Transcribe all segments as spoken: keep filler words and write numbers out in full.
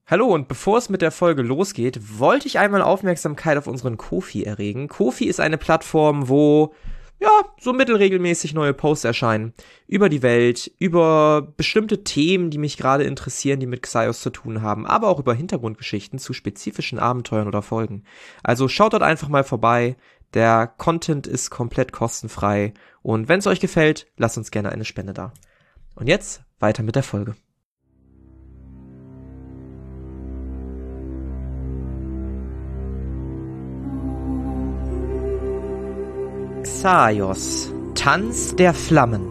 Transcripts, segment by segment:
Hallo, und bevor es mit der Folge losgeht, wollte ich einmal Aufmerksamkeit auf unseren Ko-fi erregen. Ko-fi ist eine Plattform, wo, ja, so mittelregelmäßig neue Posts erscheinen. Über die Welt, über bestimmte Themen, die mich gerade interessieren, die mit Xaios zu tun haben, aber auch über Hintergrundgeschichten zu spezifischen Abenteuern oder Folgen. Also schaut dort einfach mal vorbei. Der Content ist komplett kostenfrei. Und wenn es euch gefällt, lasst uns gerne eine Spende da. Und jetzt weiter mit der Folge. Xaios, Tanz der Flammen.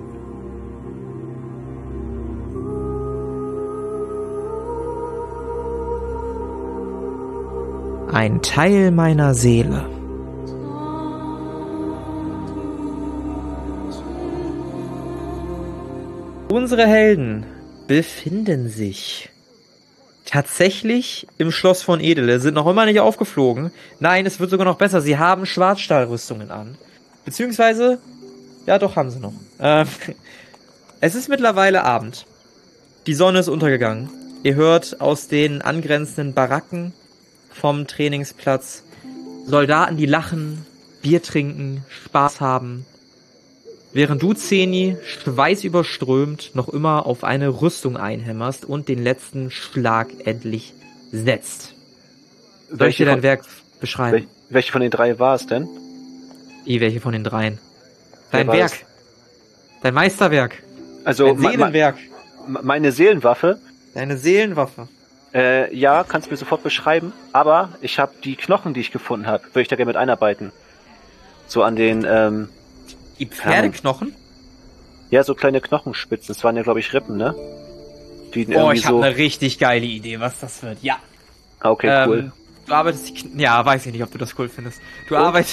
Ein Teil meiner Seele. Unsere Helden befinden sich tatsächlich im Schloss von Edele, sind noch immer nicht aufgeflogen. Nein, es wird sogar noch besser. Sie haben Schwarzstahlrüstungen an. Beziehungsweise, ja doch, haben sie noch. Ähm, es ist mittlerweile Abend. Die Sonne ist untergegangen. Ihr hört aus den angrenzenden Baracken vom Trainingsplatz Soldaten, die lachen, Bier trinken, Spaß haben. Während du, Zeni, schweißüberströmt noch immer auf eine Rüstung einhämmerst und den letzten Schlag endlich setzt. Soll ich dir dein Werk beschreiben? Wel- welche von den drei war es denn? Wie, welche von den dreien? Dein Wer war Werk. es? Dein Meisterwerk. Also Dein me- Seelenwerk. me- meine Seelenwaffe. Deine Seelenwaffe. Äh, ja, kannst du mir sofort beschreiben. Aber ich habe die Knochen, die ich gefunden habe, würde ich da gerne mit einarbeiten. So an den, ähm, Die Pferdeknochen? ja, so kleine Knochenspitzen. Das waren ja, glaube ich, Rippen, ne? Die Oh, irgendwie ich habe so. eine richtig geile Idee, was das wird. Ja. Ah, okay, Ähm, cool. Du arbeitest die Kn- Ja, weiß ich nicht, ob du das cool findest. Du arbeitest...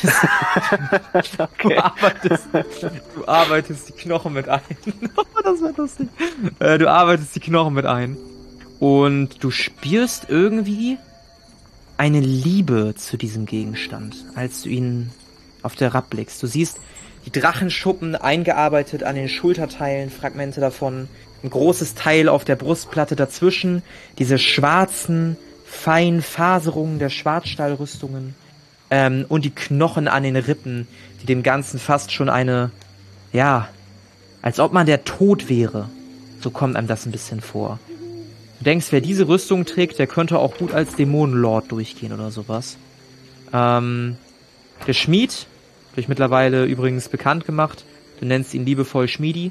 Du Okay. arbeitest... Du arbeitest die Knochen mit ein. Das wird lustig. Äh, du arbeitest die Knochen mit ein. Und du spürst irgendwie eine Liebe zu diesem Gegenstand, als du ihn auf der Rapp blickst. Du siehst die Drachenschuppen eingearbeitet an den Schulterteilen, Fragmente davon, ein großes Teil auf der Brustplatte dazwischen, diese schwarzen, feinen Faserungen der Schwarzstahlrüstungen ähm, und die Knochen an den Rippen, die dem Ganzen fast schon eine, ja, als ob man der Tod wäre. So kommt einem das ein bisschen vor. Du denkst, wer diese Rüstung trägt, der könnte auch gut als Dämonenlord durchgehen oder sowas. Ähm, der Schmied, durch mittlerweile übrigens bekannt gemacht, du nennst ihn liebevoll Schmiedi,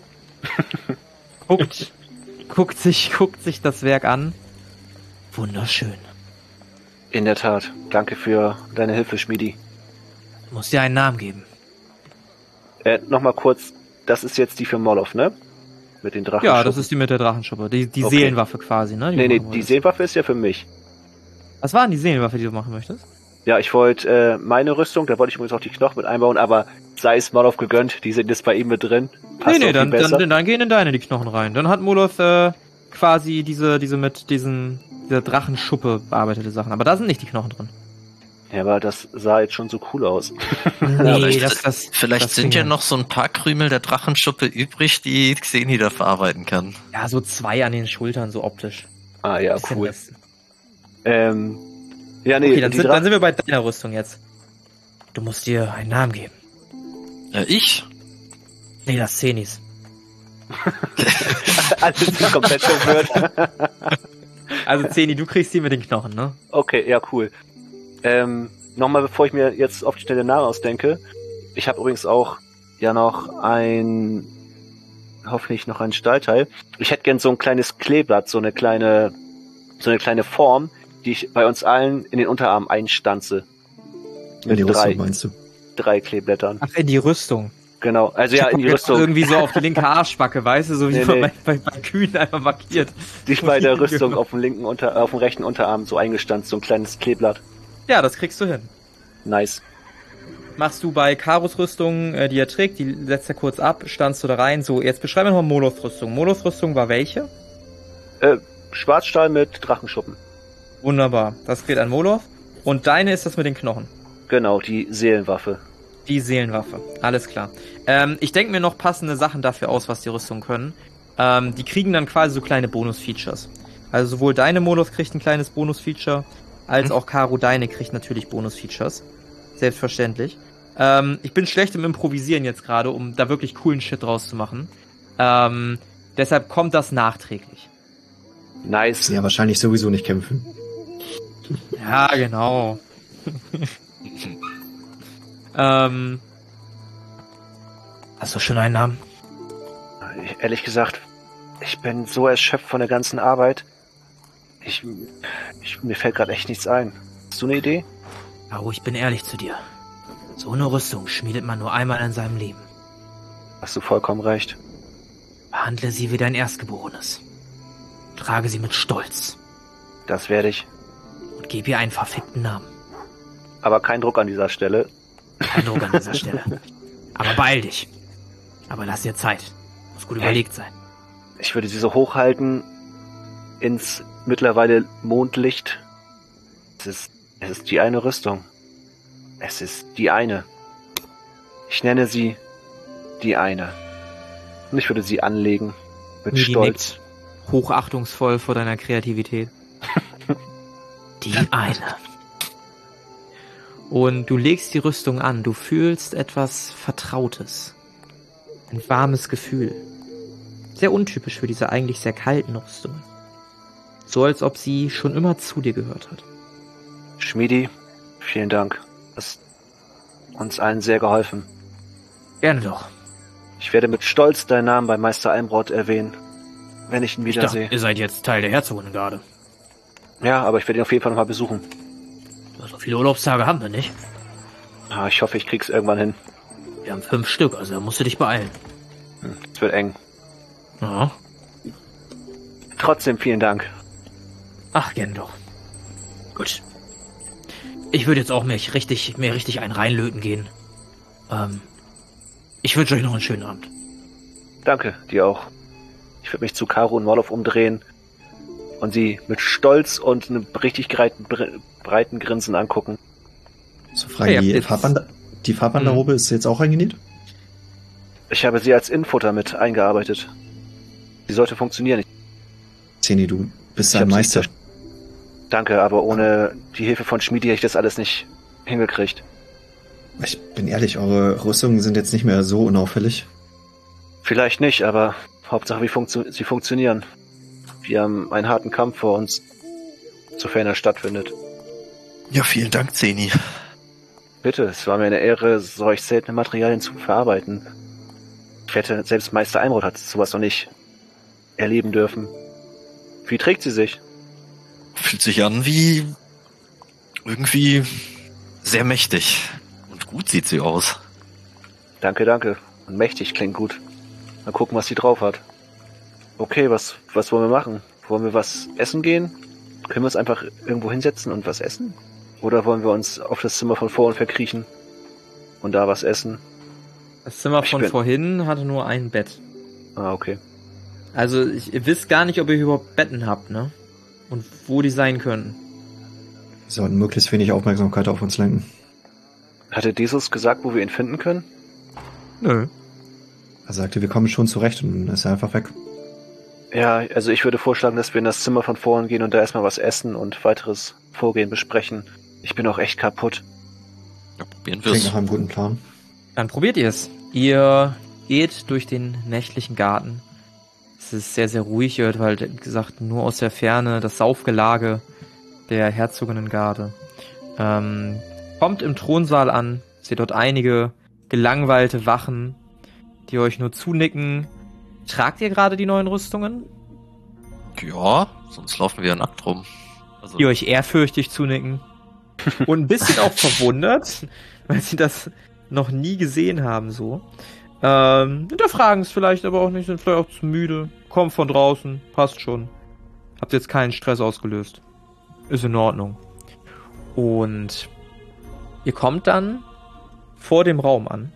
guckt, guckt sich, guckt sich das Werk an. Wunderschön. In der Tat. Danke für deine Hilfe, Schmiedi. Muss dir einen Namen geben. Äh, nochmal kurz. Das ist jetzt die für Moloff, ne? Mit den Drachen. Ja, das ist die mit der Drachenschuppe. Die, die Okay. Seelenwaffe quasi, ne? Die Nee, du nee, machen die wolltest. Seelenwaffe ist ja für mich. Was war denn die Seelenwaffe, die du machen möchtest? Ja, ich wollte äh, meine Rüstung, da wollte ich übrigens auch die Knochen mit einbauen, aber sei es Moloff gegönnt, die sind jetzt bei ihm mit drin. Passt nee, nee, auch dann, viel besser. dann, dann, dann gehen in deine die Knochen rein. Dann hat Moloth äh, quasi diese, diese mit diesen, dieser Drachenschuppe bearbeitete Sachen. Aber da sind nicht die Knochen drin. Ja, aber das sah jetzt schon so cool aus. Nee, vielleicht das, das, vielleicht das sind ging ja noch so ein paar Krümel der Drachenschuppe übrig, die Xeni da verarbeiten kann. Ja, so zwei an den Schultern, so optisch. Ah ja, Bisschen cool. Rest. Ähm, ja, nee, Okay, dann die sind, Dra- dann sind wir bei deiner Rüstung jetzt. Du musst dir einen Namen geben. Äh, ich? Nee, das Zenis. alles komplett verwirrt. Also Zeni, du kriegst die mit den Knochen, ne? Okay, ja, cool. Ähm, nochmal, bevor ich mir jetzt auf die schnelle Namen ausdenke. Ich habe übrigens auch ja noch ein, hoffentlich noch ein Stahlteil. Ich hätte gern so ein kleines Kleeblatt, so eine kleine, so eine kleine Form, die ich bei uns allen in den Unterarm einstanze. In die Mit drei, Rüstung meinst du? drei Kleeblättern. Ach, in die Rüstung. Genau, also ja, in die Jetzt Rüstung. Irgendwie so auf die linke Arschbacke, weißt du, so wie Nee, man nee. bei, bei Kühen einfach markiert. Die bei der Rüstung auf dem linken Unter, auf dem rechten Unterarm so eingestanzt, so ein kleines Kleeblatt. Ja, das kriegst du hin. Nice. Machst du bei Karos Rüstung, äh, die er trägt, die setzt er kurz ab, standst du da rein. So, jetzt beschreib mir nochmal Moloth Rüstung. Moloth Rüstung war welche? Äh, Schwarzstahl mit Drachenschuppen. Wunderbar, das geht an Moloth. Und deine ist das mit den Knochen. Genau, die Seelenwaffe. Die Seelenwaffe, alles klar. Ähm, ich denke mir noch passende Sachen dafür aus, was die Rüstungen können. Ähm, die kriegen dann quasi so kleine Bonus-Features. Also sowohl deine Moloth kriegt ein kleines Bonus-Feature, als Hm. auch Caro deine kriegt natürlich Bonus-Features. Selbstverständlich. Ähm, ich bin schlecht im Improvisieren jetzt gerade, um da wirklich coolen Shit draus zu machen. Ähm, deshalb kommt das nachträglich. Nice. Ja, wahrscheinlich sowieso nicht kämpfen. Ja, genau. ähm, hast du schon einen Namen? Ich, ehrlich gesagt, ich bin so erschöpft von der ganzen Arbeit. Ich, ich mir fällt gerade echt nichts ein. Hast du eine Idee? Caro, ich bin ehrlich zu dir. So eine Rüstung schmiedet man nur einmal in seinem Leben. Hast du vollkommen recht. Behandle sie wie dein Erstgeborenes. Trage sie mit Stolz. Das werde ich. Und gib ihr einen verfickten Namen. Aber kein Druck an dieser Stelle. Kein Druck an dieser Stelle. Aber beeil dich. Aber lass dir Zeit. Muss gut Hey. überlegt sein. Ich würde sie so hochhalten ins mittlerweile Mondlicht. Es ist, es ist die eine Rüstung. Es ist die eine. Ich nenne sie die eine. Und ich würde sie anlegen mit Midi Stolz. nickt hochachtungsvoll vor deiner Kreativität. Die eine. Und du legst die Rüstung an. Du fühlst etwas Vertrautes. Ein warmes Gefühl. Sehr untypisch für diese eigentlich sehr kalten Rüstungen. So als ob sie schon immer zu dir gehört hat. Schmiedi, vielen Dank. Das hat uns allen sehr geholfen. Gerne doch. Ich werde mit Stolz deinen Namen bei Meister Almroth erwähnen, wenn ich ihn Ich dachte, wiedersehe. ihr seid jetzt Teil der Herzogengarde. Ja, aber ich werde ihn auf jeden Fall nochmal besuchen. So viele Urlaubstage haben wir nicht. Ah, ich hoffe, ich krieg's irgendwann hin. Wir haben fünf Stück, also da musst du dich beeilen. Hm, es wird eng. Ja. Trotzdem vielen Dank. Ach, gern doch. Gut. Ich würde jetzt auch mich richtig, mir richtig einen reinlöten gehen. Ähm, ich wünsche euch noch einen schönen Abend. Danke, dir auch. Ich würde mich zu Caro und Morloff umdrehen und sie mit Stolz und einem richtig breiten, breiten Grinsen angucken. So, Frage, Ja, die, jetzt- Farbband die Farbbanderrobe ist jetzt auch eingenäht? Ich habe sie als Infutter mit eingearbeitet. Sie sollte funktionieren. Zeni, du bist Ich ein hab sie Meister. zerst- Danke, aber ohne die Hilfe von Schmiedi hätte ich das alles nicht hingekriegt. Ich bin ehrlich, eure Rüstungen sind jetzt nicht mehr so unauffällig. Vielleicht nicht, aber Hauptsache wie funktio- sie funktionieren. Wir haben einen harten Kampf vor uns, sofern er stattfindet. Ja, vielen Dank, Zeni. Bitte, es war mir eine Ehre, solch seltene Materialien zu verarbeiten. Ich wette, selbst Meister Almroth hat sowas noch nicht erleben dürfen. Wie trägt sie sich? Fühlt sich an wie irgendwie sehr mächtig. Und gut sieht sie aus. Danke, danke. Und mächtig klingt gut. Mal gucken, was sie drauf hat. Okay, was, was wollen wir machen? Wollen wir was essen gehen? Können wir uns einfach irgendwo hinsetzen und was essen? Oder wollen wir uns auf das Zimmer von vorn verkriechen und da was essen? Das Zimmer Ich von bin- vorhin hatte nur ein Bett. Ah, okay. Also, ich, ihr wisst gar nicht, ob ihr überhaupt Betten habt, ne? Und wo die sein können. Wir sollten möglichst wenig Aufmerksamkeit auf uns lenken. Hatte Jesus gesagt, wo wir ihn finden können? Nö. Er sagte, wir kommen schon zurecht und dann ist er einfach weg. Ja, also ich würde vorschlagen, dass wir in das Zimmer von vorn gehen und da erstmal was essen und weiteres Vorgehen besprechen. Ich bin auch echt kaputt. Ja, probieren Klingt wir's. nach einem guten Plan. Dann probiert ihr es. Ihr geht durch den nächtlichen Garten. Es ist sehr, sehr ruhig. Ihr hört halt, wie gesagt, nur aus der Ferne das Saufgelage der Herzoginnengarde. Ähm, kommt im Thronsaal an. Seht dort einige gelangweilte Wachen, die euch nur zunicken. Tragt ihr gerade die neuen Rüstungen? Ja, sonst laufen wir ja nackt rum. Also, Die euch ehrfürchtig zunicken. Und ein bisschen auch verwundert, weil sie das noch nie gesehen haben, so. Ähm, hinterfragen es vielleicht aber auch nicht, sind vielleicht auch zu müde. Kommt von draußen, passt schon. Habt jetzt keinen Stress ausgelöst. Ist in Ordnung. Und ihr kommt dann vor dem Raum an,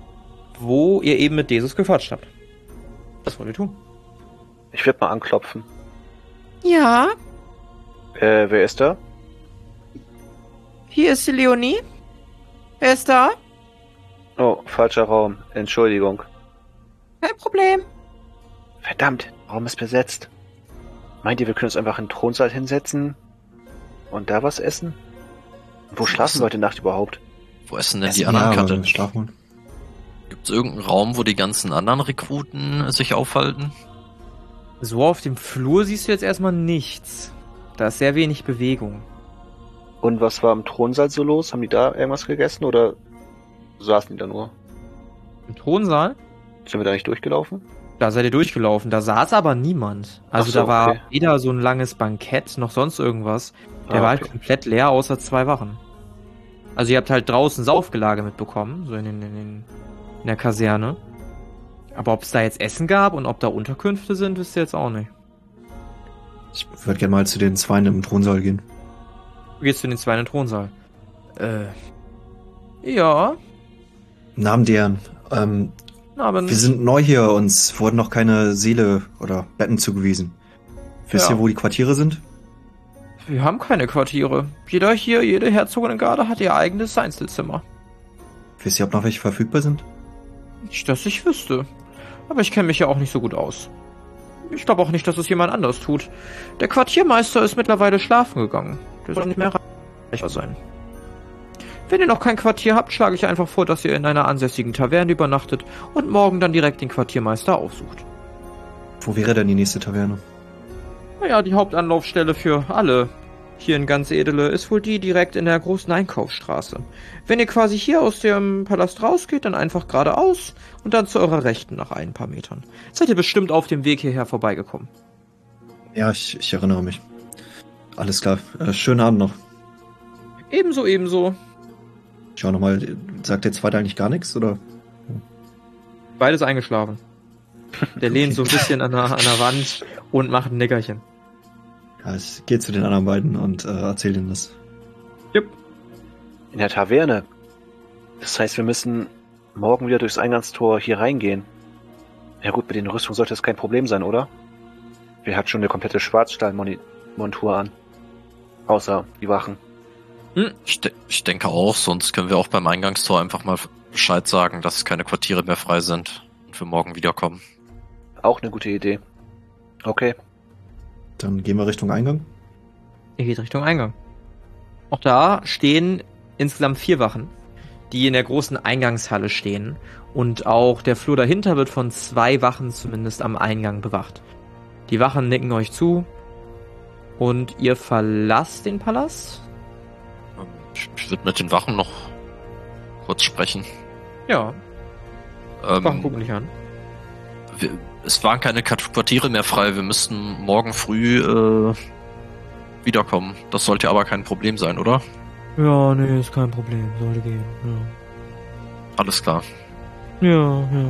wo ihr eben mit Jesus gequatscht habt. Was wollt ihr tun? Ich werde mal anklopfen. Ja, Äh, wer ist da? hier ist die Leonie. Wer ist da? Oh, falscher Raum. Entschuldigung. Kein Problem. Verdammt, Raum ist besetzt. Meint ihr, wir können uns einfach in den Thronsaal hinsetzen und da was essen? Wo schlafen wir heute Nacht überhaupt? Wo essen denn Essen, die anderen ja, aber Kadetten? schlafen. Gibt es irgendeinen Raum, wo die ganzen anderen Rekruten sich aufhalten? So auf dem Flur siehst du jetzt erstmal nichts. Da ist sehr wenig Bewegung. Und was war im Thronsaal so los? Haben die da irgendwas gegessen oder saßen die da nur? Im Thronsaal? Sind wir da nicht durchgelaufen? Da seid ihr durchgelaufen. Da saß aber niemand. Also Ach so, da war okay. weder so ein langes Bankett noch sonst irgendwas. Der Ah, war halt okay. komplett leer, außer zwei Wachen. Also ihr habt halt draußen Saufgelage mitbekommen, so in, den, in, den, in der Kaserne. Aber ob es da jetzt Essen gab und ob da Unterkünfte sind, wisst ihr jetzt auch nicht. Ich würde gerne mal zu den Zweien im Thronsaal gehen. Du gehst in den zweiten Thronsaal. Äh. Ja, Namen deren. Ähm, aber wir sind neu hier, uns wurden noch keine Seele oder Betten zugewiesen. Wisst Ja. ihr, wo die Quartiere sind? wir haben keine Quartiere. Jeder hier, jede Herzoginnengarde hat ihr eigenes Einzelzimmer. Wisst ihr, ob noch welche verfügbar sind? Nicht, dass ich wüsste. Aber ich kenne mich ja auch nicht so gut aus. Ich glaube auch nicht, dass es jemand anders tut. Der Quartiermeister ist mittlerweile schlafen gegangen. Der soll nicht mehr erreichbar sein. Wenn ihr noch kein Quartier habt, schlage ich einfach vor, dass ihr in einer ansässigen Taverne übernachtet und morgen dann direkt den Quartiermeister aufsucht. Wo wäre denn die nächste Taverne? Naja, die Hauptanlaufstelle für alle hier in ganz Edele ist wohl die direkt in der großen Einkaufsstraße. Wenn ihr quasi hier aus dem Palast rausgeht, dann einfach geradeaus und dann zu eurer Rechten nach ein paar Metern. Seid ihr bestimmt auf dem Weg hierher vorbeigekommen. Ja, ich, ich erinnere mich. Alles klar. Äh, schönen Abend noch. Ebenso, ebenso. Schau nochmal, sagt der Zweite eigentlich gar nichts, oder? Beides eingeschlafen. Der lehnt so ein bisschen an der, an der Wand und macht ein Nickerchen. Ja, ich gehe zu den anderen beiden und äh, erzähle ihnen das. In der Taverne. Das heißt, wir müssen morgen wieder durchs Eingangstor hier reingehen. Ja gut, mit den Rüstungen sollte das kein Problem sein, oder? Wir hatten schon eine komplette Schwarzstahlmontur an. Außer die Wachen. Ich, de ich denke auch, sonst können wir auch beim Eingangstor einfach mal Bescheid sagen, dass keine Quartiere mehr frei sind und wir morgen wiederkommen. Auch eine gute Idee. Okay. Dann gehen wir Richtung Eingang. Ihr geht Richtung Eingang. Auch da stehen insgesamt vier Wachen, die in der großen Eingangshalle stehen. Und auch der Flur dahinter wird von zwei Wachen zumindest am Eingang bewacht. Die Wachen nicken euch zu und ihr verlasst den Palast. Ähm, Ich, ich würde mit den Wachen noch kurz sprechen. Ja, Wachen Ähm, gucken dich an. wir, es waren keine Kat- Quartiere mehr frei. Wir müssten morgen früh äh, wiederkommen. Das sollte aber kein Problem sein, oder? Ja, nee, ist kein Problem. Sollte gehen. Alles klar. Ja, ja, ja.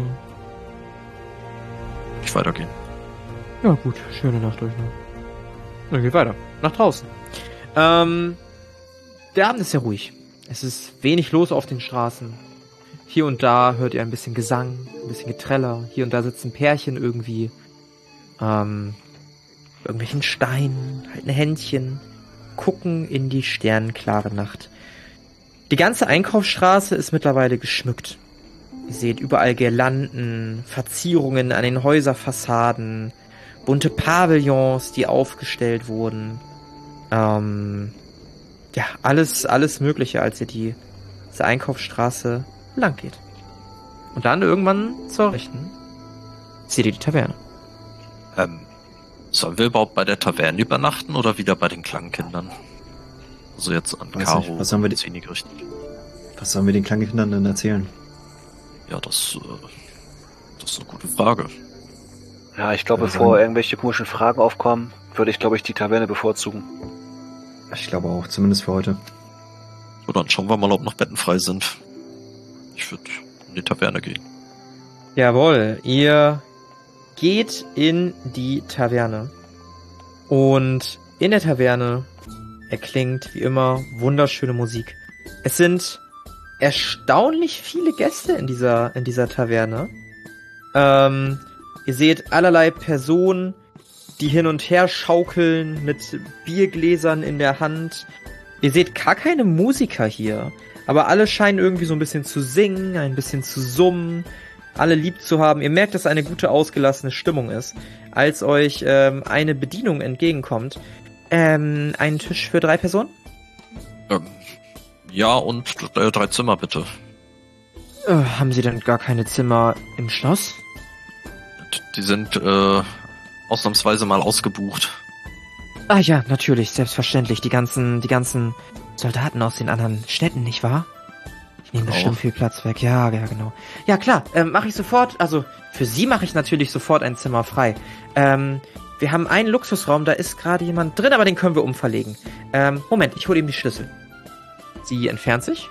Ich weitergehen. Ja, gut. Schöne Nacht euch noch. Dann geht weiter. Nach draußen. Ähm, der Abend ist sehr ruhig. Es ist wenig los auf den Straßen. Hier und da hört ihr ein bisschen Gesang, ein bisschen Geträller. Hier und da sitzen Pärchen irgendwie. Ähm, irgendwelchen Steinen, halten Händchen, gucken in die sternenklare Nacht. Die ganze Einkaufsstraße ist mittlerweile geschmückt. Ihr seht überall Girlanden, Verzierungen an den Häuserfassaden, bunte Pavillons, die aufgestellt wurden. Ähm, ja, alles, alles Mögliche, als ihr die, diese Einkaufsstraße lang geht. Und dann irgendwann zur Rechten seht ihr die Taverne. Ähm, sollen wir überhaupt bei der Taverne übernachten oder wieder bei den Klangkindern? Also jetzt an Weiß Caro nicht, was haben wir die- Zini gerichtet. Was sollen wir den Klangkindern denn erzählen? Ja, das, äh, das ist eine gute Frage. Ja, ich glaube, Also- bevor irgendwelche komischen Fragen aufkommen, würde ich, glaube ich, die Taverne bevorzugen. Ich glaube auch, zumindest für heute. So, dann schauen wir mal, ob noch Betten frei sind. Ich würde in die Taverne gehen. Jawohl, ihr geht in die Taverne. Und in der Taverne erklingt wie immer wunderschöne Musik. Es sind erstaunlich viele Gäste in dieser, in dieser Taverne. Ähm, ihr seht allerlei Personen, die hin und her schaukeln mit Biergläsern in der Hand. Ihr seht gar keine Musiker hier, aber alle scheinen irgendwie so ein bisschen zu singen, ein bisschen zu summen, alle lieb zu haben. Ihr merkt, dass eine gute, ausgelassene Stimmung ist. als euch ähm, eine Bedienung entgegenkommt. Ähm, einen Tisch für drei Personen? Ähm, ja, und äh, drei Zimmer bitte. Äh, haben Sie denn gar keine Zimmer im Schloss? Die sind äh, ausnahmsweise mal ausgebucht. Ah ja, natürlich, selbstverständlich. Die ganzen, die ganzen Soldaten aus den anderen Städten, nicht wahr? Ich nehme bestimmt viel Platz weg. Ja, ja, genau. Ja, klar, ähm, mache ich sofort. Also, für Sie mache ich natürlich sofort ein Zimmer frei. Ähm, wir haben einen Luxusraum, da ist gerade jemand drin, aber den können wir umverlegen. Ähm, Moment, ich hole ihm die Schlüssel. Sie entfernt sich.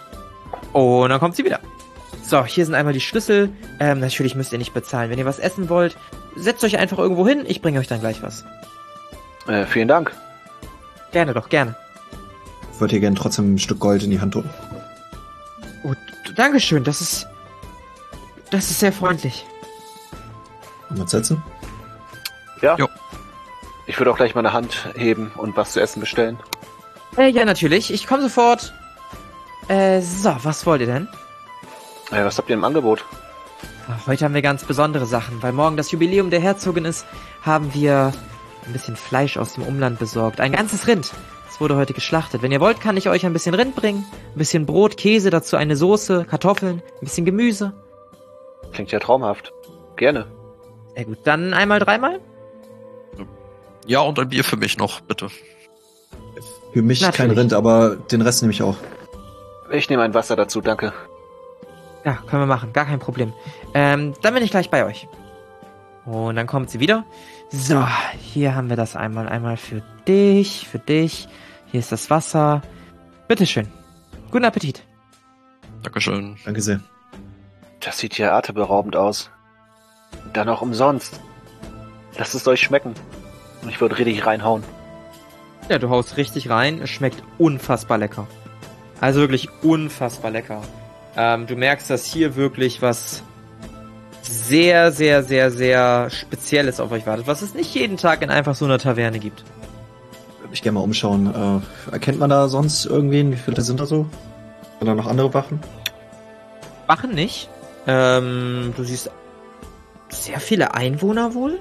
Und dann kommt sie wieder. So, hier sind einmal die Schlüssel. Ähm, natürlich müsst ihr nicht bezahlen. Wenn ihr was essen wollt, setzt euch einfach irgendwo hin. Ich bringe euch dann gleich was. Äh, vielen Dank. Gerne doch, gerne. Ich würde hier gerne trotzdem ein Stück Gold in die Hand drücken. Oh, d- Dankeschön, das ist... Das ist sehr freundlich. Wollen wir uns setzen? Ja. Jo. Ich würde auch gleich meine Hand heben und was zu essen bestellen. Äh, ja, natürlich. Ich komme sofort. Äh, so, was wollt ihr denn? Äh, was habt ihr im Angebot? Ach, heute haben wir ganz besondere Sachen. Weil morgen das Jubiläum der Herzogin ist, haben wir ein bisschen Fleisch aus dem Umland besorgt. Ein ganzes Rind. Es wurde heute geschlachtet. Wenn ihr wollt, kann ich euch ein bisschen Rind bringen. Ein bisschen Brot, Käse, dazu eine Soße, Kartoffeln, ein bisschen Gemüse. Klingt ja traumhaft. Gerne. Ja gut, dann einmal, dreimal? Ja, und ein Bier für mich noch, bitte. Für mich Natürlich. kein Rind, aber den Rest nehme ich auch. Ich nehme ein Wasser dazu, danke. Ja, können wir machen. Gar kein Problem. Ähm, dann bin ich gleich bei euch. Und dann kommt sie wieder. So, hier haben wir das einmal. Einmal für dich, für dich. Hier ist das Wasser. Bitteschön. Guten Appetit. Dankeschön. Danke sehr. Das sieht ja atemberaubend aus. Und dann auch umsonst. Lasst es euch schmecken. Und ich würde richtig reinhauen. Ja, du haust richtig rein. Es schmeckt unfassbar lecker. Also wirklich unfassbar lecker. Ähm, du merkst, dass hier wirklich was sehr, sehr, sehr, sehr Spezielles auf euch wartet, was es nicht jeden Tag in einfach so einer Taverne gibt. Würde mich gerne mal umschauen. Äh, erkennt man da sonst irgendwen? Wie viele sind da so? Sind da noch andere Wachen? Wachen nicht. Ähm, du siehst sehr viele Einwohner wohl.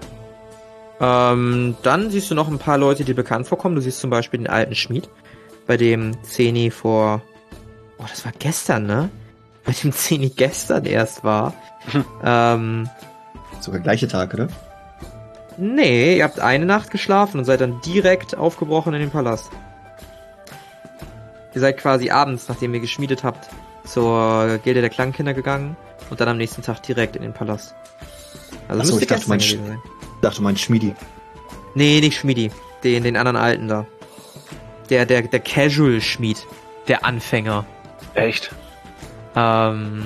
Ähm, dann siehst du noch ein paar Leute, die bekannt vorkommen. Du siehst zum Beispiel den alten Schmied, bei dem Zeni vor... Oh, das war gestern, ne? Bei dem Zeni gestern erst war. ähm, Sogar gleiche Tag, oder? nee, ihr habt eine Nacht geschlafen und seid dann direkt aufgebrochen in den Palast. Ihr seid quasi abends, nachdem ihr geschmiedet habt, zur Gilde der Klangkinder gegangen und dann am nächsten Tag direkt in den Palast. Also Ach so, müsste ich dachte, gestern mein gewesen Sch- sein. Ich dachte, mein Schmiedi. Nee, nicht Schmiedi. Den, den anderen Alten da. Der, der, der Casual-Schmied. Der Anfänger. Echt? Ähm.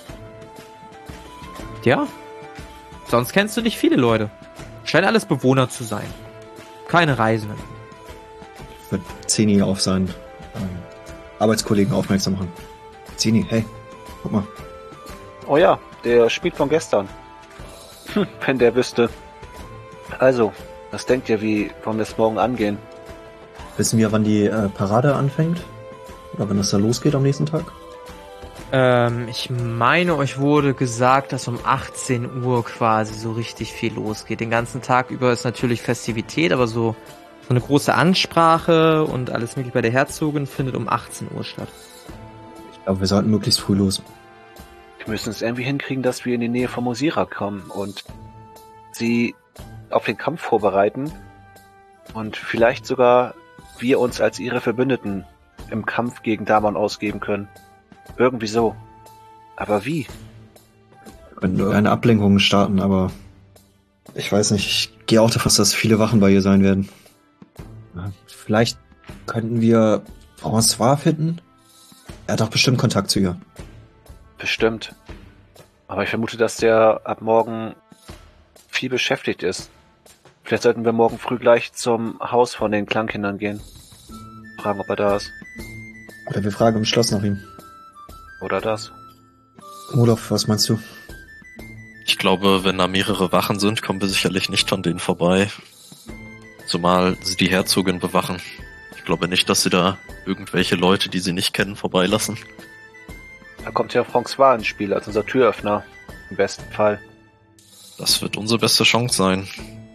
Ja. Sonst kennst du nicht viele Leute. Scheinen alles Bewohner zu sein. Keine Reisenden. Ich würde Zeni auf seinen ähm, Arbeitskollegen aufmerksam machen. Zeni, hey, guck mal. Oh ja, der Schmied von gestern. Hm, wenn der wüsste. Also, was denkt ihr, wie wollen wir es morgen angehen? Wissen wir, wann die äh, Parade anfängt? Oder wann das da losgeht am nächsten Tag? Ähm, ich meine, euch wurde gesagt, dass um achtzehn Uhr quasi so richtig viel losgeht. Den ganzen Tag über ist natürlich Festivität, aber so, so eine große Ansprache und alles mögliche bei der Herzogin findet um achtzehn Uhr statt. Ich glaube, wir sollten möglichst früh los. Wir müssen es irgendwie hinkriegen, dass wir in die Nähe von Mosira kommen und sie auf den Kampf vorbereiten und vielleicht sogar wir uns als ihre Verbündeten im Kampf gegen Damon ausgeben können. Irgendwie so. Aber wie? Wir könnten irgendeine Ablenkung starten, aber ich weiß nicht, ich gehe auch davon aus, dass viele Wachen bei ihr sein werden. Ja, vielleicht könnten wir François finden. Er hat doch bestimmt Kontakt zu ihr. Bestimmt. Aber ich vermute, dass der ab morgen viel beschäftigt ist. Vielleicht sollten wir morgen früh gleich zum Haus von den Klangkindern gehen. Fragen, ob er da ist. Oder wir fragen im Schloss nach ihm. Oder das. Olaf, was meinst du? Ich glaube, wenn da mehrere Wachen sind, kommen wir sicherlich nicht von denen vorbei. Zumal sie die Herzogin bewachen. Ich glaube nicht, dass sie da irgendwelche Leute, die sie nicht kennen, vorbeilassen. Da kommt ja François ins Spiel als unser Türöffner. Im besten Fall. Das wird unsere beste Chance sein.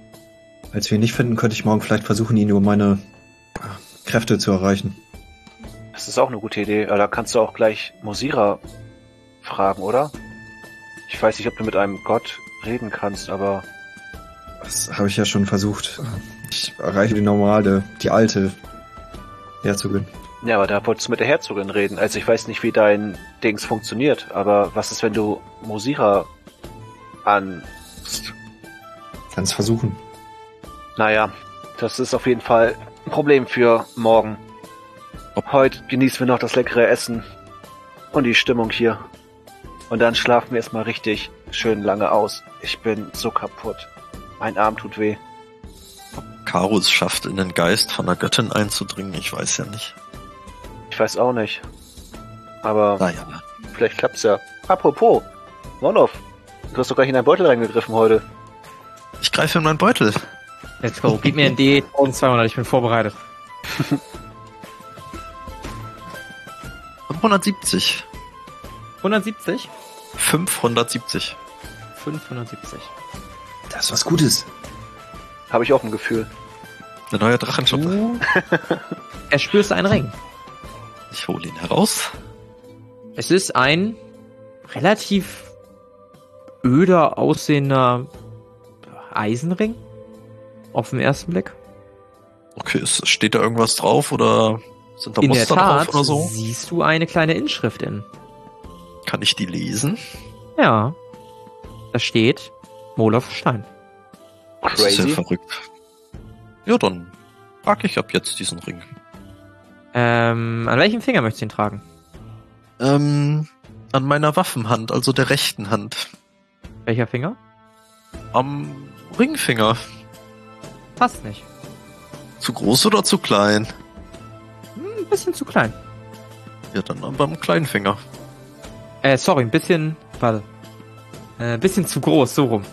Als wir ihn nicht finden, könnte ich morgen vielleicht versuchen, ihn über meine Kräfte zu erreichen. Das ist auch eine gute Idee. Aber da kannst du auch gleich Mosira fragen, oder? Ich weiß nicht, ob du mit einem Gott reden kannst, aber... Das habe ich ja schon versucht. Ich erreiche die normale, die alte Herzogin. Ja, aber da wolltest du mit der Herzogin reden. Also ich weiß nicht, wie dein Dings funktioniert, aber was ist, wenn du Mosira an... Kannst versuchen. Naja, das ist auf jeden Fall ein Problem für morgen. Heute genießen wir noch das leckere Essen und die Stimmung hier. Und dann schlafen wir erstmal richtig schön lange aus. Ich bin so kaputt. Mein Arm tut weh. Ob Karo es schafft, in den Geist von der Göttin einzudringen, ich weiß ja nicht. Ich weiß auch nicht. Aber Naja. vielleicht klappt's ja. Apropos, Monov, du hast doch gleich in deinen Beutel reingegriffen heute. Ich greife in meinen Beutel. Let's go. Gib mir ein D und zweihundert, ich bin vorbereitet. hundertsiebzig. hundertsiebzig? fünfhundertsiebzig. fünfhundertsiebzig. Das ist was Gutes. Habe ich auch ein Gefühl. Der neue Drachenschuppe. Du erspürst einen Ring. Ich hole ihn heraus. Es ist ein relativ öder aussehender Eisenring. Auf den ersten Blick. Okay, ist, steht da irgendwas drauf oder sind da In der Muster Tat drauf oder so? siehst du eine kleine Inschrift in. Kann ich die lesen? Ja. Da steht Molov Stein. Das ist ja Crazy. verrückt. Ja, dann trage ich ab jetzt diesen Ring. Ähm, an welchem Finger möchtest du ihn tragen? Ähm, an meiner Waffenhand, also der rechten Hand. Welcher Finger? Am Ringfinger. Passt nicht. Zu groß oder zu klein? Hm, ein bisschen zu klein. Ja, dann aber am kleinen Finger. Äh, sorry, ein bisschen, warte. Äh, ein bisschen zu groß, so rum.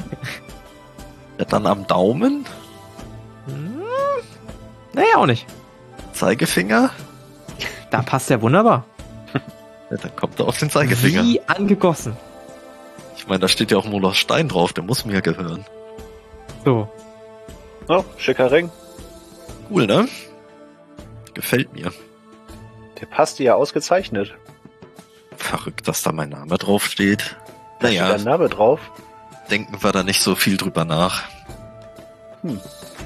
Ja, dann am Daumen? Hm, nee, auch nicht. Zeigefinger? Da passt er wunderbar. Ja, dann kommt er auf den Zeigefinger. Wie angegossen. Ich meine, da steht ja auch Molov Stein drauf, der muss mir gehören. So. Oh, schicker Ring. Cool, ne? Gefällt mir. Der passt dir ja ausgezeichnet. Verrückt, dass da mein Name drauf steht. Da steht Naja, dein Name drauf. denken wir da nicht so viel drüber nach. Hm.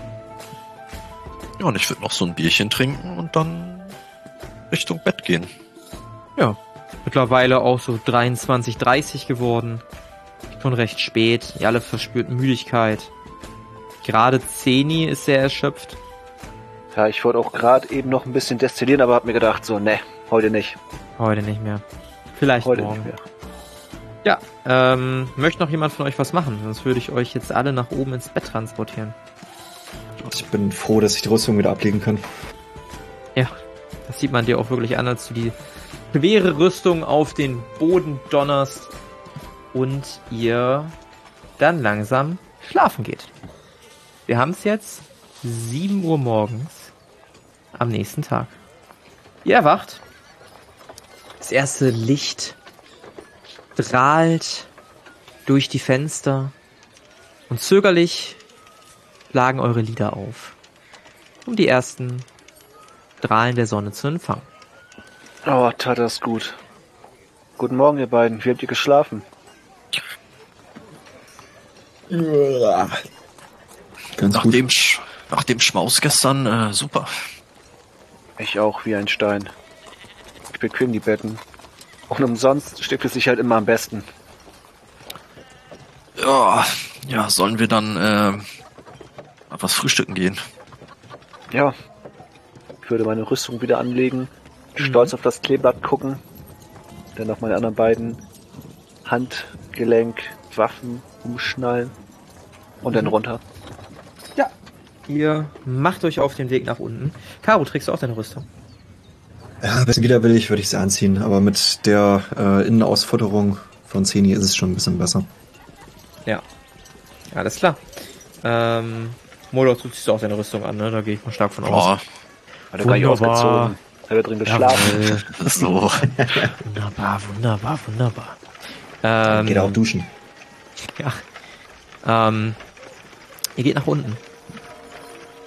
Ja, und ich würde noch so ein Bierchen trinken und dann Richtung Bett gehen. Ja. Mittlerweile auch so dreiundzwanzig, dreißig geworden. Schon recht spät. Ihr alle verspürt Müdigkeit. Gerade Zeni ist sehr erschöpft. Ja, ich wollte auch gerade eben noch ein bisschen destillieren, aber hab mir gedacht, so, ne, heute nicht. Heute nicht mehr. Vielleicht Heute morgen. nicht mehr. Ja, ähm, möchte noch jemand von euch was machen? Sonst würde ich euch jetzt alle nach oben ins Bett transportieren. Ich bin froh, dass ich die Rüstung wieder ablegen kann. Ja, das sieht man dir auch wirklich an, als du die schwere Rüstung auf den Boden donnerst und ihr dann langsam schlafen geht. Wir haben es jetzt sieben Uhr morgens am nächsten Tag. Ihr erwacht. Das erste Licht strahlt durch die Fenster und zögerlich schlagen eure Lider auf, um die ersten Strahlen der Sonne zu empfangen. Oh, tat das gut. Guten Morgen, ihr beiden. Wie habt ihr geschlafen? Ganz Nach gut. dem, Sch nach dem Schmaus gestern, äh, super. Ich auch, wie ein Stein. Ich bequem die Betten. Und umsonst steht es sich halt immer am besten. Ja, ja, sollen wir dann äh, mal was frühstücken gehen? Ja. Ich würde meine Rüstung wieder anlegen, stolz auf das Kleeblatt gucken, dann auf meine anderen beiden Handgelenk, Waffen umschnallen und dann runter. Ja. Ihr macht euch auf den Weg nach unten. Caro, trägst du auch deine Rüstung? Ja, ein bisschen widerwillig würde ich sie anziehen, aber mit der äh, Innenausfutterung von Zeni ist es schon ein bisschen besser. Ja. Alles klar. Ähm, Molov, du ziehst auch deine Rüstung an, ne? Da gehe ich mal stark von aus. Ja, Hat er gar nicht Wunderbar. ausgezogen. Hat er drin geschlafen. Jawohl. so. Wunderbar, wunderbar, wunderbar. Dann Ähm, geht er auch duschen. Ja. Ähm, ihr geht nach unten.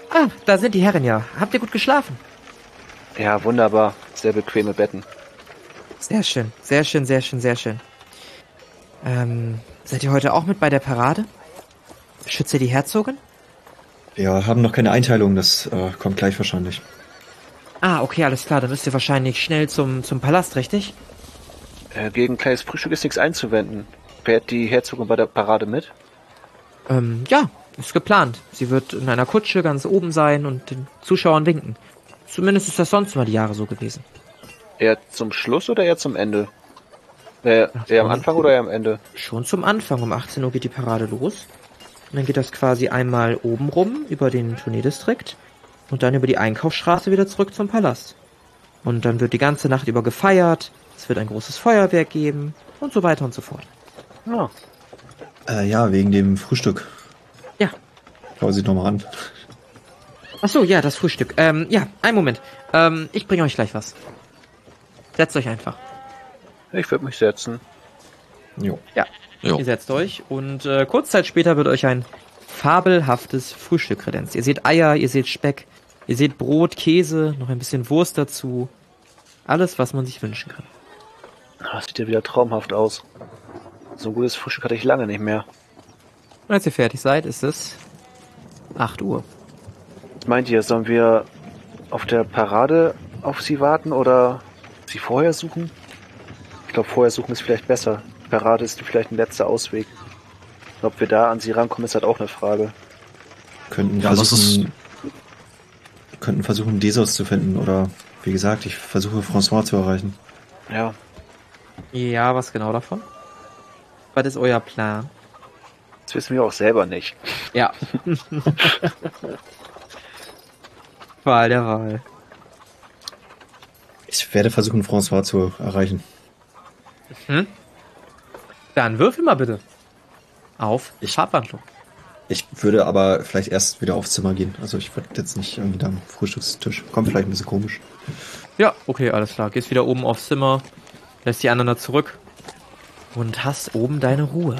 Ah, da sind die Herren ja. Habt ihr gut geschlafen? Ja, wunderbar. Sehr bequeme Betten. Sehr schön, sehr schön, sehr schön, sehr schön. Ähm, seid ihr heute auch mit bei der Parade? Schütze die Herzogin? Wir haben noch keine Einteilung, das äh, kommt gleich wahrscheinlich. Ah, okay, alles klar. Dann müsst ihr wahrscheinlich schnell zum, zum Palast, richtig? Äh, gegen kleines Frühstück ist nichts einzuwenden. Fährt die Herzogin bei der Parade mit? Ähm, ja, ist geplant. Sie wird in einer Kutsche ganz oben sein und den Zuschauern winken. Zumindest ist das sonst mal die Jahre so gewesen. Eher zum Schluss oder eher zum Ende? Äh, eher am Anfang oder eher am Ende? Schon zum Anfang. Um achtzehn Uhr geht die Parade los. Und dann geht das quasi einmal oben rum über den Tourneedistrikt und dann über die Einkaufsstraße wieder zurück zum Palast. Und dann wird die ganze Nacht über gefeiert, es wird ein großes Feuerwerk geben und so weiter und so fort. Ja. Äh, ja, wegen dem Frühstück. Ja. Schau sie nochmal an. Ach so, ja, das Frühstück. Ähm, ja, einen Moment. Ähm, ich bringe euch gleich was. Setzt euch einfach. Ich würde mich setzen. Jo. Ja, Jo. ihr setzt euch und äh, kurz Zeit später wird euch ein fabelhaftes Frühstück kredenzt. Ihr seht Eier, ihr seht Speck, ihr seht Brot, Käse, noch ein bisschen Wurst dazu. Alles, was man sich wünschen kann. Das sieht ja wieder traumhaft aus. So ein gutes Frühstück hatte ich lange nicht mehr. Und als ihr fertig seid, ist es acht Uhr. Was meint ihr, sollen wir auf der Parade auf sie warten oder sie vorher suchen? Ich glaube, vorher suchen ist vielleicht besser. Parade ist vielleicht ein letzter Ausweg. Und ob wir da an sie rankommen, ist halt auch eine Frage. Könnten Ja, das ist- versuchen, könnten versuchen, Desos zu finden oder, wie gesagt, ich versuche François zu erreichen. Ja, Ja, was genau davon? Was ist euer Plan? das wissen wir auch selber nicht. Ja. Wahl der Wahl. Ich werde versuchen, François zu erreichen. Hm? Dann würfel mal bitte. Auf Ich- Farbwandlung. Ich würde aber vielleicht erst wieder aufs Zimmer gehen. Also ich würde jetzt nicht irgendwie da am Frühstückstisch. Kommt vielleicht ein bisschen komisch. Ja, okay, alles klar. Gehst wieder oben aufs Zimmer, lässt die anderen da zurück und hast oben deine Ruhe.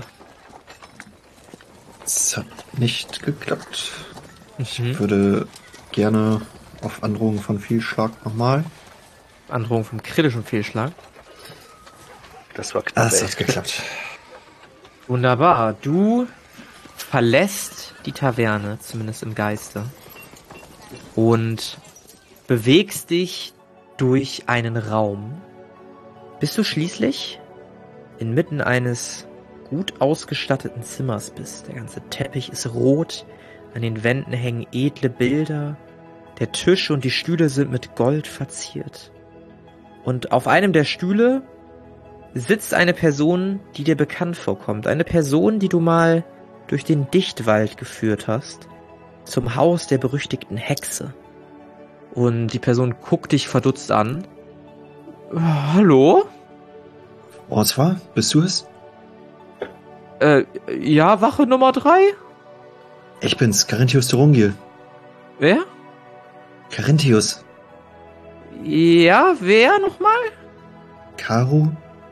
Es hat nicht geklappt. Ich Mhm. würde gerne auf Androhung von Fehlschlag nochmal. Androhung vom kritischen Fehlschlag. Das war knapp, Das ey. hat geklappt. Wunderbar. Du verlässt die Taverne, zumindest im Geiste, und bewegst dich durch einen Raum, bis du schließlich inmitten eines gut ausgestatteten Zimmers bist. Der ganze Teppich ist rot, an den Wänden hängen edle Bilder, der Tisch und die Stühle sind mit Gold verziert. Und auf einem der Stühle sitzt eine Person, die dir bekannt vorkommt. Eine Person, die du mal durch den Dichtwald geführt hast, zum Haus der berüchtigten Hexe. Und die Person guckt dich verdutzt an. Äh, hallo? François, bist du es? Äh, ja, Wache Nummer drei? Ich bin's, Carinthius Turungil. Wer? Carinthius. Ja, wer nochmal? Caro?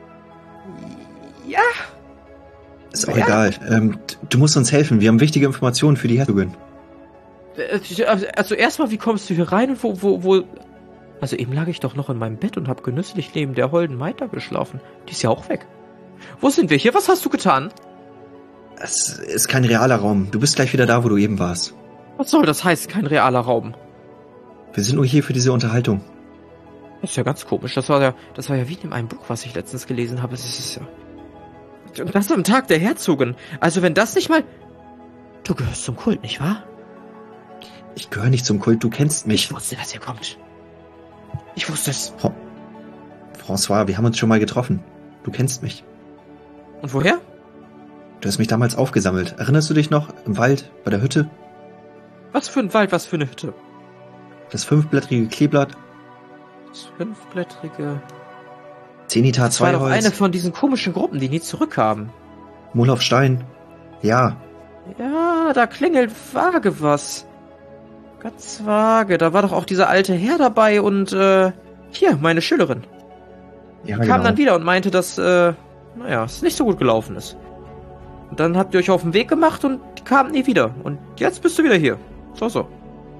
Ja. Ist auch Ja. egal. Ähm, du musst uns helfen. Wir haben wichtige Informationen für die Herzogin. Äh, Also erstmal, wie kommst du hier rein und wo, wo, wo... Also eben lag ich doch noch in meinem Bett und hab genüsslich neben der holden Maid da geschlafen. Die ist ja auch weg. Wo sind wir hier? Was hast du getan? Es ist kein realer Raum. Du bist gleich wieder da, wo du eben warst. Was soll das heißen, kein realer Raum? Wir sind nur hier für diese Unterhaltung. Das ist ja ganz komisch. Das war ja, das war ja wie in einem Buch, was ich letztens gelesen habe. Das ist ja... Und das am Tag der Herzogin. Also wenn das nicht mal... Du gehörst zum Kult, nicht wahr? Ich gehöre nicht zum Kult, du kennst mich. Ich wusste, dass ihr kommt. Ich wusste es. François, wir haben uns schon mal getroffen. Du kennst mich. Und woher? Du hast mich damals aufgesammelt. Erinnerst du dich noch? Im Wald, bei der Hütte? Was für ein Wald, was für eine Hütte? Das fünfblättrige Kleeblatt? Das fünfblättrige... Zenita Das war doch eine Zweiholz? von diesen komischen Gruppen, die nie zurückkamen. Molof Stein? Ja. Ja, da klingelt vage was. Ganz vage. Da war doch auch dieser alte Herr dabei und, äh, hier, meine Schülerin. Ja, Die kam dann wieder und meinte, dass, äh, naja, es nicht so gut gelaufen ist. Und dann habt ihr euch auf den Weg gemacht und die kamen nie wieder. Und jetzt bist du wieder hier. So, so.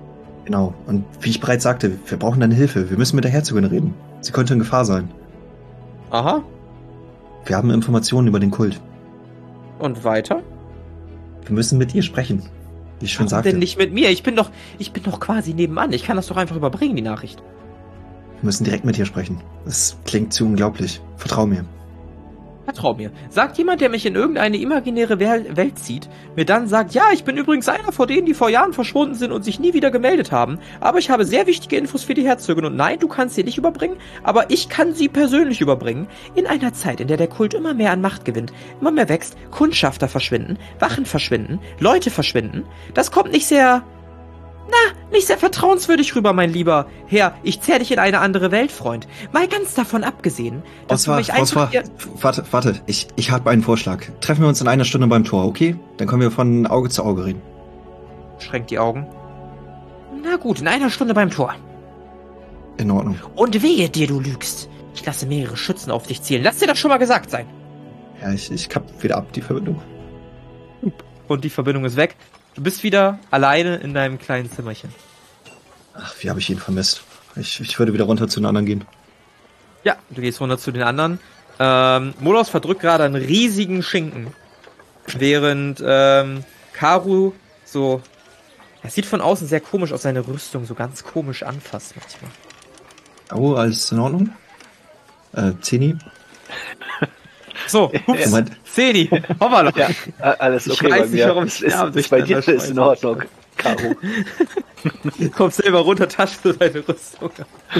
Genau. Und wie ich bereits sagte, wir brauchen deine Hilfe. Wir müssen mit der Herzogin reden. Sie könnte in Gefahr sein. Aha. Wir haben Informationen über den Kult. Und weiter? Wir müssen mit ihr sprechen. Wie ich schon Warum sagte. denn nicht mit mir? Ich bin doch, ich bin doch quasi nebenan. Ich kann das doch einfach überbringen, die Nachricht. Wir müssen direkt mit ihr sprechen. Das klingt zu unglaublich. Vertrau mir. Vertrau mir. Sagt jemand, der mich in irgendeine imaginäre Wel- Welt zieht, mir dann sagt, ja, ich bin übrigens einer von denen, die vor Jahren verschwunden sind und sich nie wieder gemeldet haben, aber ich habe sehr wichtige Infos für die Herzogin und nein, du kannst sie nicht überbringen, aber ich kann sie persönlich überbringen. In einer Zeit, in der der Kult immer mehr an Macht gewinnt, immer mehr wächst, Kundschafter verschwinden, Wachen verschwinden, Leute verschwinden, das kommt nicht sehr... Na, nicht sehr vertrauenswürdig rüber, mein lieber Herr. Ich zerr dich in eine andere Welt, Freund. Mal ganz davon abgesehen, dass du mich einfach... François, warte, warte. Ich, ich habe einen Vorschlag. Treffen wir uns in einer Stunde beim Tor, okay? Dann können wir von Auge zu Auge reden. Schränkt die Augen. Na gut, in einer Stunde beim Tor. In Ordnung. Und wehe dir, du lügst. Ich lasse mehrere Schützen auf dich zielen. Lass dir das schon mal gesagt sein. Ja, ich, ich kapp wieder ab, die Verbindung. Und die Verbindung ist weg. Du bist wieder alleine in deinem kleinen Zimmerchen. Ach, wie habe ich ihn vermisst. Ich, ich würde wieder runter zu den anderen gehen. Ja, du gehst runter zu den anderen. Ähm, Molos verdrückt gerade einen riesigen Schinken. Während ähm, Karu so... Er sieht von außen sehr komisch aus, seine Rüstung so ganz komisch anfasst manchmal. Oh, alles in Ordnung? Äh, Zeni? So, hups, Moment. Zeni, hoppala. Ja, alles Ich okay weiß bei nicht, mir. warum ich Es ist, sterbe ist bei dir durcheinander ist in Ordnung, Caro. Du kommst selber runter, taschst du deine Rüstung.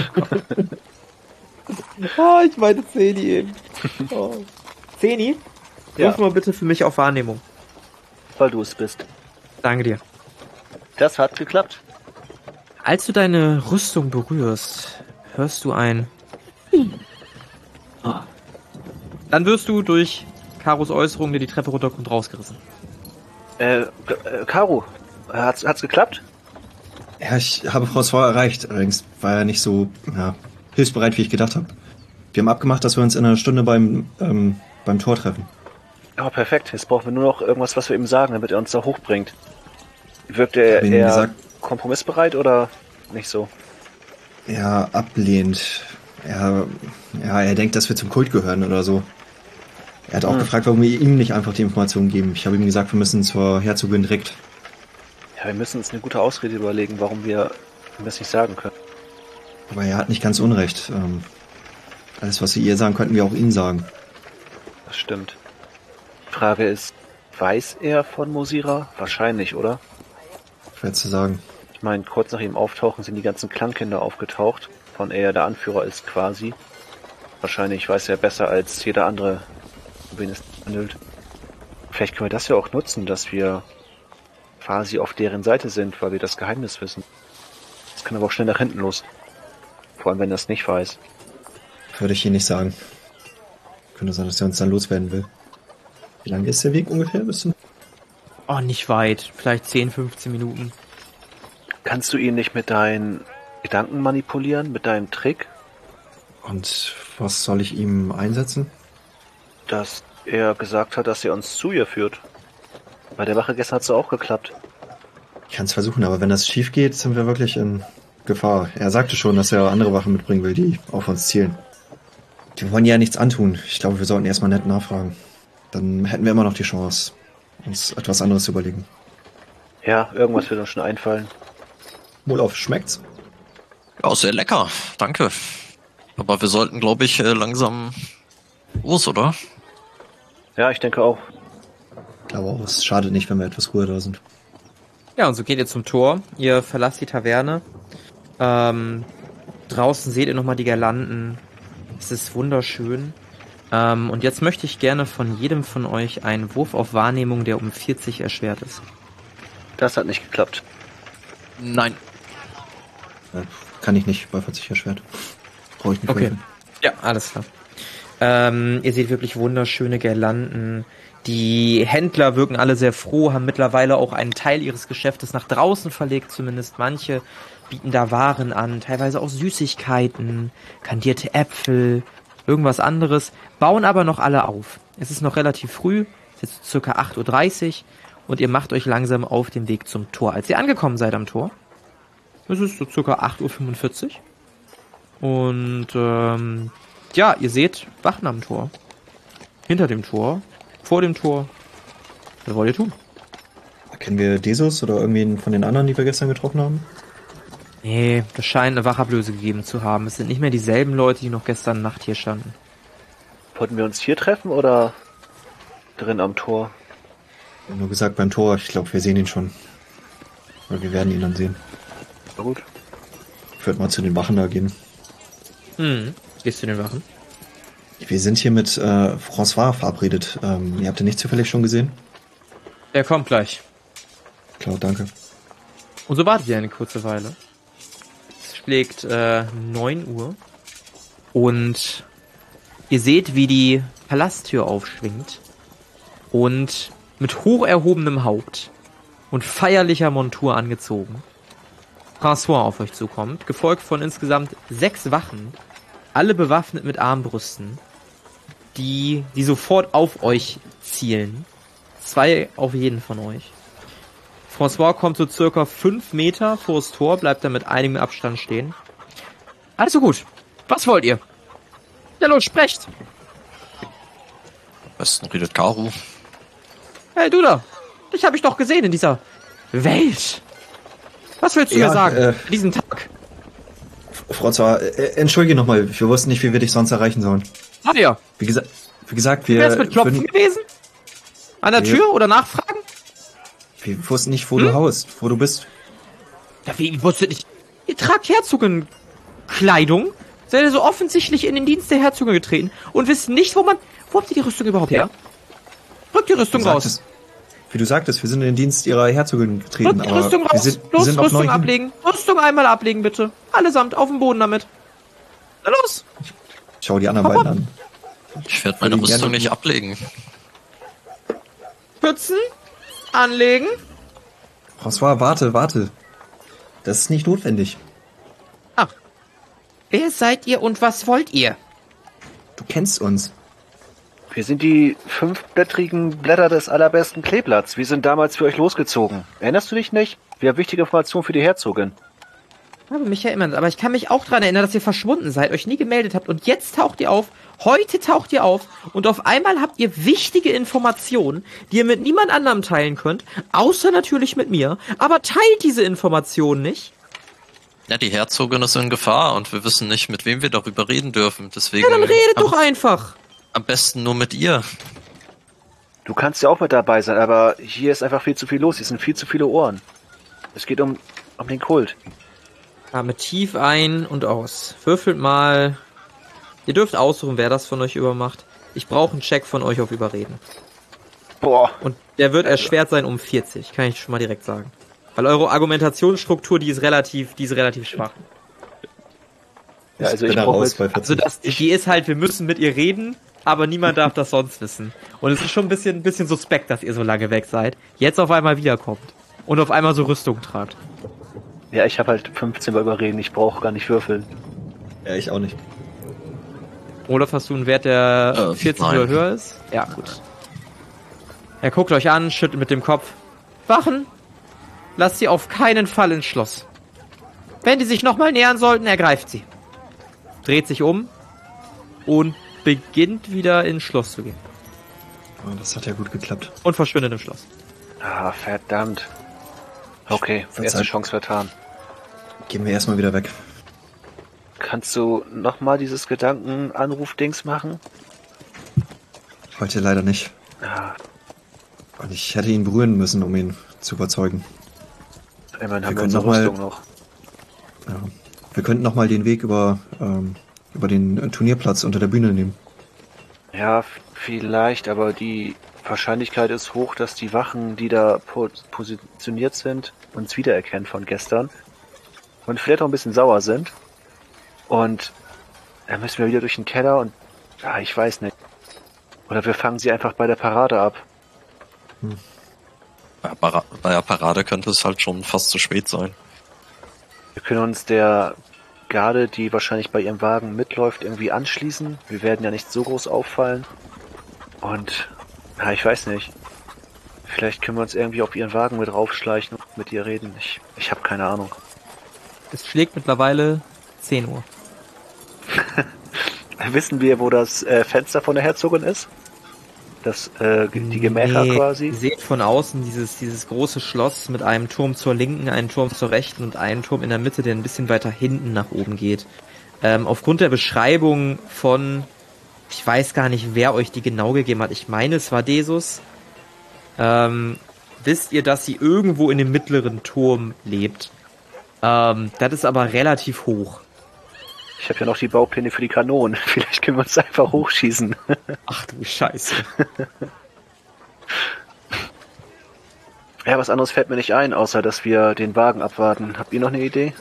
Oh, ich meine Zeni eben. Oh. Zeni, Ja. ruf mal bitte für mich auf Wahrnehmung. Weil du es bist. Danke dir. Das hat geklappt. Als du deine Rüstung berührst, hörst du ein... Dann wirst du durch Karos Äußerung, der die Treppe runterkommt, rausgerissen. Äh, äh Caro, hat's, hat's geklappt? Ja, ich habe François erreicht. Allerdings war er nicht so ja, hilfsbereit, wie ich gedacht habe. Wir haben abgemacht, dass wir uns in einer Stunde beim, ähm, beim Tor treffen. Ja, perfekt. Jetzt brauchen wir nur noch irgendwas, was wir ihm sagen, damit er uns da hochbringt. Wirkt Ich er hab ihm eher gesagt- kompromissbereit oder nicht so? Er ablehnt. Er, ja, er denkt, dass wir zum Kult gehören oder so. Er hat auch Hm. gefragt, warum wir ihm nicht einfach die Informationen geben. Ich habe ihm gesagt, wir müssen zur Herzogin direkt. Ja, wir müssen uns eine gute Ausrede überlegen, warum wir ihm das nicht sagen können. Aber er hat nicht ganz unrecht. Ähm, alles, was wir ihr sagen, könnten wir auch ihm sagen. Das stimmt. Die Frage ist, weiß er von Mosira? Wahrscheinlich, oder? Schwer zu sagen. Ich meine, kurz nach ihrem Auftauchen sind die ganzen Klangkinder aufgetaucht, von er der Anführer ist quasi. Wahrscheinlich weiß er besser als jeder andere, wen es handelt. Vielleicht können wir das ja auch nutzen, dass wir quasi auf deren Seite sind, weil wir das Geheimnis wissen. Das kann aber auch schnell nach hinten los. Vor allem, wenn er es nicht weiß. Würde ich hier nicht sagen. Könnte sein, dass er uns dann loswerden will. Wie lange ist der Weg ungefähr bis zum... Oh, nicht weit. Vielleicht zehn, fünfzehn Minuten. Kannst du ihn nicht mit deinen Gedanken manipulieren, mit deinem Trick, Und was soll ich ihm einsetzen? dass er gesagt hat, dass er uns zu ihr führt? Bei der Wache gestern hat es auch geklappt. Ich kann es versuchen, aber wenn das schief geht, sind wir wirklich in Gefahr. Er sagte schon, dass er andere Wachen mitbringen will, die auf uns zielen. Die wollen ja nichts antun. Ich glaube, wir sollten erstmal nett nachfragen. Dann hätten wir immer noch die Chance, uns etwas anderes zu überlegen. Ja, irgendwas wird uns schon einfallen. Molof, schmeckt's? Ja, sehr lecker. Danke. Aber wir sollten, glaube ich, äh, langsam los, oder? Ja, ich denke auch. Ich glaube auch, es schadet nicht, wenn wir etwas ruhiger da sind. Ja, und so geht ihr zum Tor. Ihr verlasst die Taverne. Ähm, draußen seht ihr nochmal die Girlanden. Es ist wunderschön. Ähm, und jetzt möchte ich gerne von jedem von euch einen Wurf auf Wahrnehmung, der um vierzig erschwert ist. Das hat nicht geklappt. Nein. Ja, kann ich nicht, bei vierzig erschwert. Brauche ich nicht. Okay. helfen. Ja, alles klar. Ähm, ihr seht wirklich wunderschöne Girlanden. Die Händler wirken alle sehr froh, haben mittlerweile auch einen Teil ihres Geschäftes nach draußen verlegt, zumindest manche bieten da Waren an, teilweise auch Süßigkeiten, kandierte Äpfel, irgendwas anderes, bauen aber noch alle auf. Es ist noch relativ früh, es ist jetzt circa acht Uhr dreißig und ihr macht euch langsam auf den Weg zum Tor. Als ihr angekommen seid am Tor, Es ist so circa acht Uhr fünfundvierzig. Und ähm, ja, ihr seht Wachen am Tor. Hinter dem Tor. Vor dem Tor. Was wollt ihr tun? Kennen wir Desus oder irgendwen von den anderen, die wir gestern getroffen haben? Nee, das scheint eine Wachablöse gegeben zu haben. Es sind nicht mehr dieselben Leute, die noch gestern Nacht hier standen. Wollten wir uns hier treffen oder drin am Tor? Ich hab nur gesagt beim Tor, ich glaube, wir sehen ihn schon. Oder wir werden ihn dann sehen. Na gut. Ich würde mal zu den Wachen da gehen. Hm, gehst du den Wachen? Wir sind hier mit äh, François verabredet. Ähm, ihr habt ihn nicht zufällig schon gesehen? Er kommt gleich. Klar, danke. Und so wartet ihr eine kurze Weile. Es schlägt äh, neun Uhr. Und ihr seht, wie die Palasttür aufschwingt. Und mit hoch erhobenem Haupt und feierlicher Montur angezogen François auf euch zukommt, gefolgt von insgesamt sechs Wachen, alle bewaffnet mit Armbrüsten, die, die sofort auf euch zielen. Zwei auf jeden von euch. François kommt so circa fünf Meter vor das Tor, bleibt dann mit einigem Abstand stehen. Also gut, was wollt ihr? Ja, los, sprecht! Am besten redet Karu. Hey, du da! Dich habe ich doch gesehen in dieser Welt! Was willst du Ja, mir sagen? äh, an diesem Tag? François, äh, entschuldige nochmal, wir wussten nicht, wie wir dich sonst erreichen sollen. Ah ja. Wie, gesa wie gesagt, wir... Wär's mit Klopfen würden- gewesen? An der Wir- Tür oder nachfragen? Wir wussten nicht, wo du haust, wo du bist. Ja, wie, wie wusstet nicht? Ihr tragt Herzogenkleidung, seid ihr so offensichtlich in den Dienst der Herzogin getreten und wisst nicht, wo man... Wo habt ihr die Rüstung überhaupt her? Rückt die Rüstung Du raus. sagtest- Wie du sagtest, wir sind in den Dienst ihrer Herzogin getreten, Rückt die aber Rüstung wir raus. sind, wir Los, sind noch Rüstung neu. ablegen. Rüstung einmal ablegen, bitte. Allesamt, auf den Boden damit. Na los. Schau die anderen beiden an. Ich werde meine Würde ich Rüstung gerne- nicht ablegen. Schützen. Anlegen. François, warte, warte. Das ist nicht notwendig. Ach. Wer seid ihr und was wollt ihr? Du kennst uns. Wir sind die fünfblättrigen Blätter des allerbesten Kleeblatts. Wir sind damals für euch losgezogen. Erinnerst du dich nicht? Wir haben wichtige Informationen für die Herzogin. Ich habe mich erinnert, aber ich kann mich auch daran erinnern, dass ihr verschwunden seid, euch nie gemeldet habt und jetzt taucht ihr auf, heute taucht ihr auf und auf einmal habt ihr wichtige Informationen, die ihr mit niemand anderem teilen könnt, außer natürlich mit mir, aber teilt diese Informationen nicht. Ja, die Herzogin ist in Gefahr und wir wissen nicht, mit wem wir darüber reden dürfen. Deswegen Ja, dann redet am, doch einfach. am besten nur mit ihr. Du kannst ja auch mit dabei sein, aber hier ist einfach viel zu viel los. Hier sind viel zu viele Ohren. Es geht um, um den Kult. Atmet tief ein und aus. Würfelt mal. Ihr dürft aussuchen, wer das von euch übermacht. Ich brauche einen Check von euch auf Überreden. Boah. Und der wird erschwert sein um vierzig, kann ich schon mal direkt sagen. Weil eure Argumentationsstruktur, die ist relativ, die ist relativ schwach. Ja, also bin ich da brauche raus mit, bei Also vierzig. das, die ist halt, wir müssen mit ihr reden, aber niemand darf das sonst wissen. Und es ist schon ein bisschen, ein bisschen suspekt, dass ihr so lange weg seid. Jetzt auf einmal wiederkommt. Und auf einmal so Rüstung tragt. ja, ich habe halt fünfzehn bei Überreden. Ich brauche gar nicht würfeln. Ja, ich auch nicht. Olaf, hast du einen Wert, der Äh, vierzig nein. oder höher ist? Ja, gut. Er guckt euch an, schüttelt mit dem Kopf. Wachen! Lasst sie auf keinen Fall ins Schloss. Wenn die sich nochmal nähern sollten, ergreift sie. Dreht sich um und beginnt wieder ins Schloss zu gehen. Oh, das hat ja gut geklappt. Und verschwindet im Schloss. Ah, verdammt. Okay, Verzeiht. erste Chance vertan. Gehen wir erstmal wieder weg. Kannst du nochmal dieses Gedankenanruf-Dings machen? Heute leider nicht. Ja, Und ich hätte ihn berühren müssen, um ihn zu überzeugen. immerhin Wir haben wir können unsere noch mal- Rüstung noch. Ja. Wir könnten nochmal den Weg über, ähm, über den äh, Turnierplatz unter der Bühne nehmen. Ja, f- vielleicht, aber die Wahrscheinlichkeit ist hoch, dass die Wachen, die da po positioniert sind, uns wiedererkennen von gestern und vielleicht auch ein bisschen sauer sind. Und dann müssen wir wieder durch den Keller und ja, ich weiß nicht. Oder wir fangen sie einfach bei der Parade ab. Bei, Para bei der Parade könnte es halt schon fast zu spät sein. Wir können uns der Garde, die wahrscheinlich bei ihrem Wagen mitläuft, irgendwie anschließen. Wir werden ja nicht so groß auffallen. Und, ja, ich weiß nicht. Vielleicht können wir uns irgendwie auf ihren Wagen mit raufschleichen und mit ihr reden. Ich, ich habe keine Ahnung. Es schlägt mittlerweile zehn Uhr. Wissen wir, wo das äh, Fenster von der Herzogin ist? Das, äh, die Gemächer Nee, quasi? Ihr seht von außen dieses, dieses große Schloss mit einem Turm zur linken, einen Turm zur rechten und einen Turm in der Mitte, der ein bisschen weiter hinten nach oben geht. Ähm, aufgrund der Beschreibung von, ich weiß gar nicht, wer euch die genau gegeben hat. Ich meine, es war Desus. Ähm, wisst ihr, dass sie irgendwo in dem mittleren Turm lebt. Ähm, das ist aber relativ hoch. Ich habe ja noch die Baupläne für die Kanonen. Vielleicht können wir uns einfach hochschießen. Ach du Scheiße. Ja, was anderes fällt mir nicht ein, außer dass wir den Wagen abwarten. Habt ihr noch eine Idee?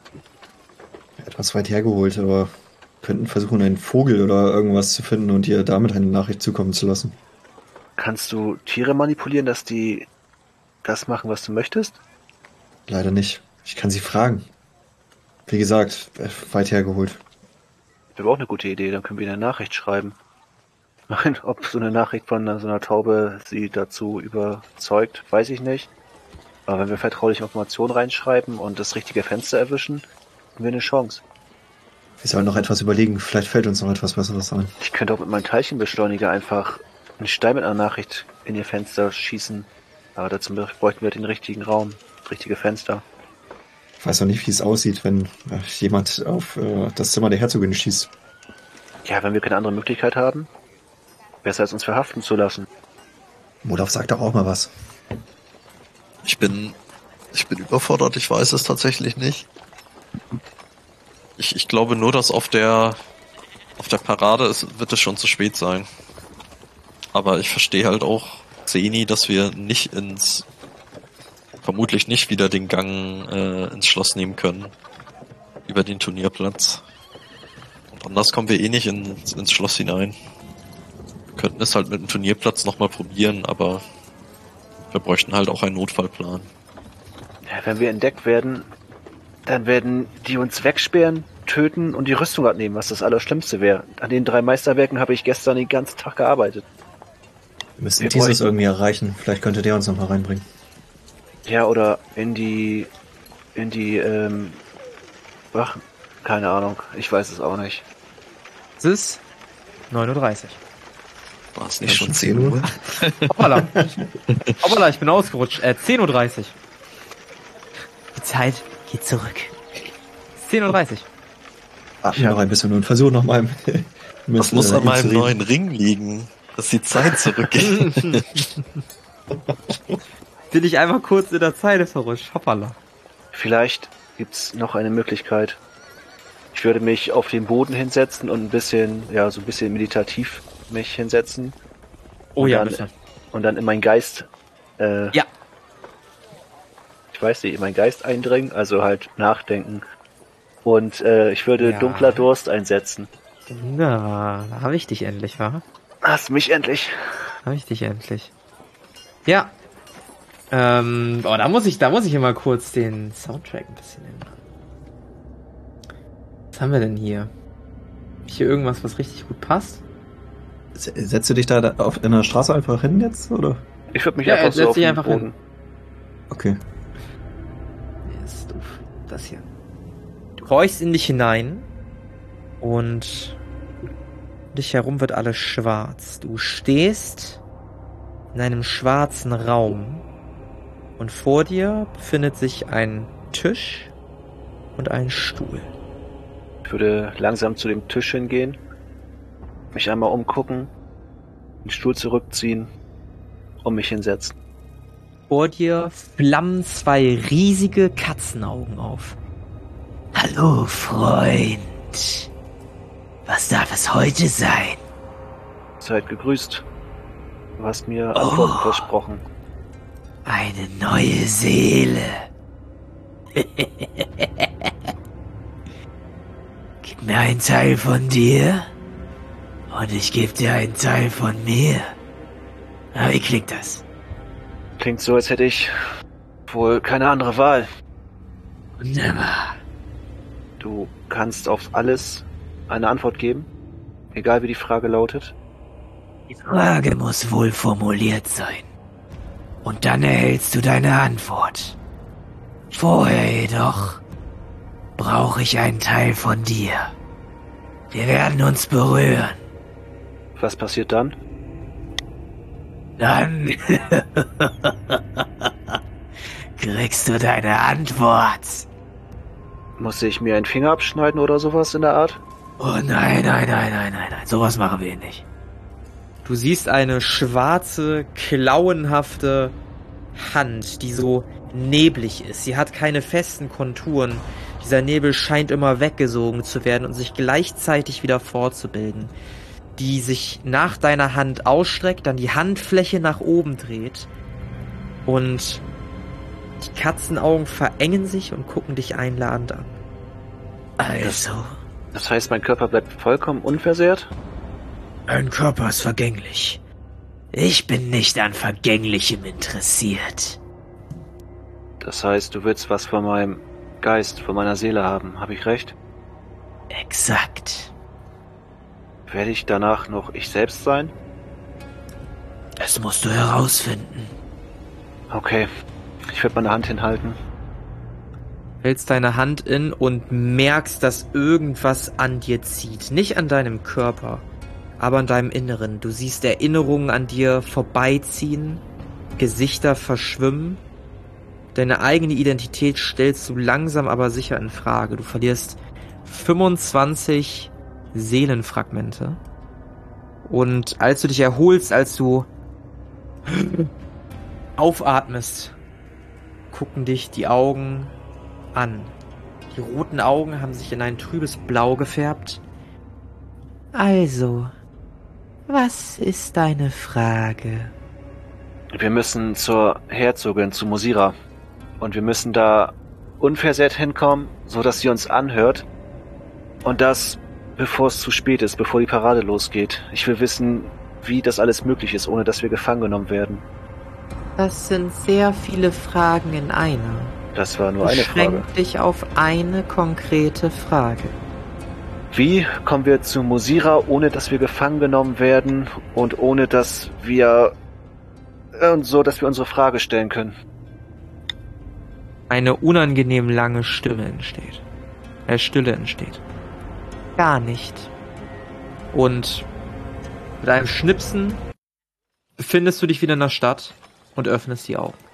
Etwas weit hergeholt, aber könnten versuchen, einen Vogel oder irgendwas zu finden und ihr damit eine Nachricht zukommen zu lassen. Kannst du Tiere manipulieren, dass die das machen, was du möchtest? Leider nicht. Ich kann sie fragen. Wie gesagt, weit hergeholt. Wäre auch eine gute Idee, dann können wir eine Nachricht schreiben. Nein, ob so eine Nachricht von so einer Taube sie dazu überzeugt, weiß ich nicht. Aber wenn wir vertrauliche Informationen reinschreiben und das richtige Fenster erwischen, haben wir eine Chance. Wir sollen noch etwas überlegen, vielleicht fällt uns noch etwas Besseres ein. Ich könnte auch mit meinem Teilchenbeschleuniger einfach einen Stein mit einer Nachricht in ihr Fenster schießen. Aber dazu bräuchten wir den richtigen Raum, das richtige Fenster. Ich weiß noch nicht, wie es aussieht, wenn äh, jemand auf äh, das Zimmer der Herzogin schießt. Ja, wenn wir keine andere Möglichkeit haben, besser als uns verhaften zu lassen. Modov sagt doch auch mal was. Ich bin, ich bin überfordert, ich weiß es tatsächlich nicht. Ich, ich glaube nur, dass auf der, auf der Parade ist, wird es schon zu spät sein. Aber ich verstehe halt auch, Zeni, dass wir nicht ins, vermutlich nicht wieder den Gang äh, ins Schloss nehmen können. Über den Turnierplatz. Und anders kommen wir eh nicht ins, ins Schloss hinein. Wir könnten es halt mit dem Turnierplatz nochmal probieren, aber wir bräuchten halt auch einen Notfallplan. Ja, wenn wir entdeckt werden, dann werden die uns wegsperren, töten und die Rüstung abnehmen, was das Allerschlimmste wäre. An den drei Meisterwerken habe ich gestern den ganzen Tag gearbeitet. Wir müssen Wir dieses bräuchten- irgendwie erreichen. Vielleicht könnte der uns noch mal reinbringen. Ja, oder in die, in die, ähm, Wachen. Keine Ahnung, ich weiß es auch nicht. Es ist neun Uhr dreißig. War es Ja, nicht schon schon zehn zehn Uhr? Hoppala. Hoppala, ich bin ausgerutscht. Äh, zehn Uhr dreißig. Die Zeit geht zurück. zehn Uhr dreißig. Ach, ja, noch ein bisschen und versuch noch mal. Das muss an meinem neuen Ring liegen, dass die Zeit zurückgeht. Bin ich einfach kurz in der Zeit verrutscht. Hoppala. Vielleicht gibt's noch eine Möglichkeit. Ich würde mich auf den Boden hinsetzen und ein bisschen, ja, so ein bisschen meditativ mich hinsetzen. Oh Und ja, dann, bitte. Und dann in meinen Geist, äh, Ja. ich weiß nicht, in meinen Geist eindringen, also halt nachdenken. Und äh, ich würde Ja. dunkler Durst einsetzen. Na, da habe ich dich endlich, wa? Hast mich endlich. Habe ich dich endlich. Ja. Ähm, oh, da muss ich, da muss ich immer kurz den Soundtrack ein bisschen ändern. Was haben wir denn hier? Hier irgendwas, was richtig gut passt? Setzt du dich da da auf in der Straße einfach hin jetzt, oder? Ich würde mich Ja, einfach setz so auf dich den einfach Boden. hin. Okay. Nee, ist doof. Das hier. Du horchst in dich hinein und um dich herum wird alles schwarz. Du stehst in einem schwarzen Raum und vor dir befindet sich ein Tisch und ein Stuhl. Ich würde langsam zu dem Tisch hingehen, mich einmal umgucken, den Stuhl zurückziehen und mich hinsetzen. Vor dir flammen zwei riesige Katzenaugen auf. Hallo, Freund. Was darf es heute sein? Seid gegrüßt. Du hast mir Antworten Oh. versprochen. Eine neue Seele. Gib mir einen Teil von dir und ich gebe dir einen Teil von mir. Na, wie klingt das? Klingt so, als hätte ich wohl keine andere Wahl. Wunderbar. Du kannst auf alles eine Antwort geben, egal wie die Frage lautet. Die Frage muss wohl formuliert sein. Und dann erhältst du deine Antwort. Vorher jedoch brauche ich einen Teil von dir. Wir werden uns berühren. Was passiert dann? Dann kriegst du deine Antwort. Muss ich mir einen Finger abschneiden oder sowas in der Art? Oh nein, nein, nein, nein, nein, nein. Sowas machen wir nicht. Du siehst eine schwarze, klauenhafte Hand, die so neblig ist. Sie hat keine festen Konturen. Dieser Nebel scheint immer weggesogen zu werden und sich gleichzeitig wieder fortzubilden. Die sich nach deiner Hand ausstreckt, dann die Handfläche nach oben dreht und die Katzenaugen verengen sich und gucken dich einladend an. Also, Das heißt, mein Körper bleibt vollkommen unversehrt? ein Körper ist vergänglich. Ich bin nicht an Vergänglichem interessiert. Das heißt, du willst was von meinem Geist, von meiner Seele haben. Habe ich recht? Exakt. Werde ich danach noch ich selbst sein? Das musst du herausfinden. Okay. Ich werde meine Hand hinhalten. Hältst deine Hand in und merkst, dass irgendwas an dir zieht. Nicht an deinem Körper, aber an deinem Inneren. Du siehst Erinnerungen an dir vorbeiziehen, Gesichter verschwimmen. Deine eigene Identität stellst du langsam aber sicher in Frage. Du verlierst fünfundzwanzig Seelenfragmente. Und als du dich erholst, als du aufatmest, gucken dich die Augen an. Die roten Augen haben sich in ein trübes Blau gefärbt. Also, was ist deine Frage? Wir müssen zur Herzogin, zu Mosira. Und wir müssen da unversehrt hinkommen, so dass sie uns anhört. Und das, bevor es zu spät ist, bevor die Parade losgeht. Ich will wissen, wie das alles möglich ist, ohne dass wir gefangen genommen werden. Das sind sehr viele Fragen in einer. Das war nur eine Frage. Beschränk dich auf eine konkrete Frage. Wie kommen wir zu Mosira, ohne dass wir gefangen genommen werden und ohne dass wir... und so, dass wir unsere Frage stellen können? Eine unangenehm lange Stimme entsteht. Äh, Stille entsteht. Gar nicht. Und mit einem Schnipsen befindest du dich wieder in der Stadt und öffnest die Augen.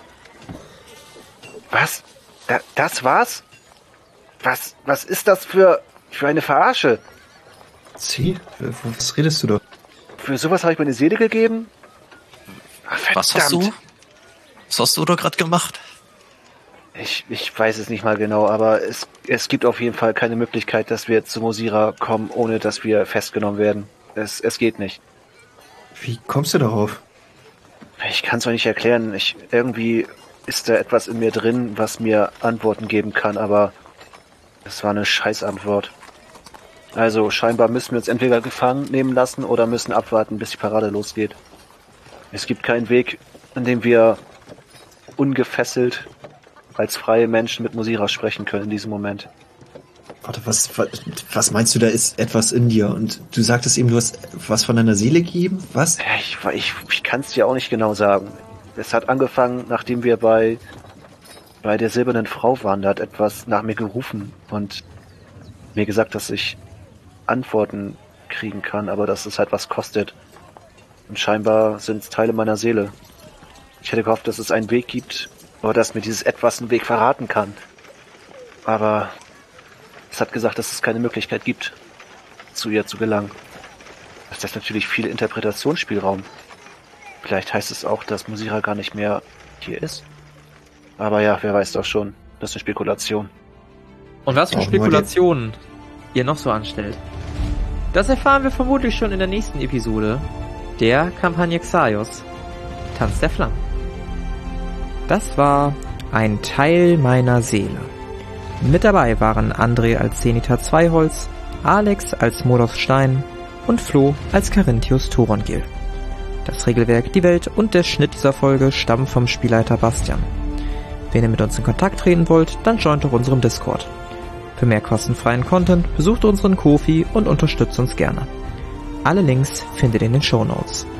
Was? Da, das war's? Was, was ist das für, für eine Verarsche? Sie? Was redest du da? Für sowas habe ich meine Seele gegeben? Ach, Was hast du? Was hast du da gerade gemacht? Ich, ich weiß es nicht mal genau, aber es, es gibt auf jeden Fall keine Möglichkeit, dass wir zu Mosira kommen, ohne dass wir festgenommen werden. Es, es geht nicht. Wie kommst du darauf? Ich kann es euch nicht erklären. Ich, irgendwie ist da etwas in mir drin, was mir Antworten geben kann, aber es war eine Scheißantwort. Also scheinbar müssen wir uns entweder gefangen nehmen lassen oder müssen abwarten, bis die Parade losgeht. Es gibt keinen Weg, an dem wir ungefesselt als freie Menschen mit Mosira sprechen können in diesem Moment. Warte, was, was, was meinst du, da ist etwas in dir? Und du sagtest eben, du hast was von deiner Seele gegeben? Was? Ja, ich ich, ich kann es dir auch nicht genau sagen. Es hat angefangen, nachdem wir bei bei der silbernen Frau waren. Da hat etwas nach mir gerufen und mir gesagt, dass ich Antworten kriegen kann, aber dass es halt was kostet. Und scheinbar sind es Teile meiner Seele. Ich hätte gehofft, dass es einen Weg gibt, oder dass mir dieses Etwas einen Weg verraten kann. Aber es hat gesagt, dass es keine Möglichkeit gibt, zu ihr zu gelangen. Das ist natürlich viel Interpretationsspielraum. Vielleicht heißt es auch, dass Mosira gar nicht mehr hier ist. Aber ja, wer weiß doch schon. Das ist eine Spekulation. Und was für Auch nur die- Spekulationen ihr noch so anstellt, das erfahren wir vermutlich schon in der nächsten Episode der Kampagne Xaios, Tanz der Flammen. Das war ein Teil meiner Seele. Mit dabei waren André als Zenithar Zweiholz, Alex als Modos Stein und Flo als Carinthius Thorongil. Das Regelwerk, die Welt und der Schnitt dieser Folge stammen vom Spielleiter Bastian. Wenn ihr mit uns in Kontakt treten wollt, dann joint doch unserem Discord. Für mehr kostenfreien Content besucht unseren Ko-fi und unterstützt uns gerne. Alle Links findet ihr in den Shownotes.